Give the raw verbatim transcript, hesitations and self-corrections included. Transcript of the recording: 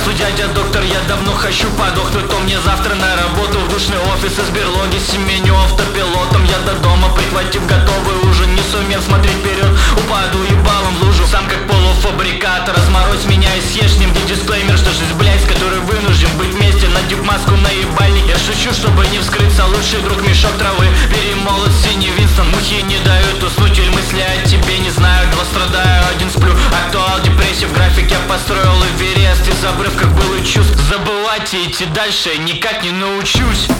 Здравствуй, дядя доктор, я давно хочу подохнуть, то мне завтра на работу в душный офис из берлоги. Семеню автопилотом я до дома, прихватив готовый ужин. Не сумев смотреть вперед, упаду ебалом в лужу. Сам как полуфабрикат, разморозь меня и съешь. Где дисклеймер, что жизнь, блядь, с которой вынужден быть вместе. Надев маску на ебальник, я шучу, чтобы не вскрыться. Лучший друг мешок травы, перемолот синий Винстон. Мухи не дают уснуть, или мысли о тебе не знаю. Два страдаю, один сплю, актуал, депрессия в график. Я построил Эверест из обрывков былых чувств. Забывать и идти дальше никак не научусь.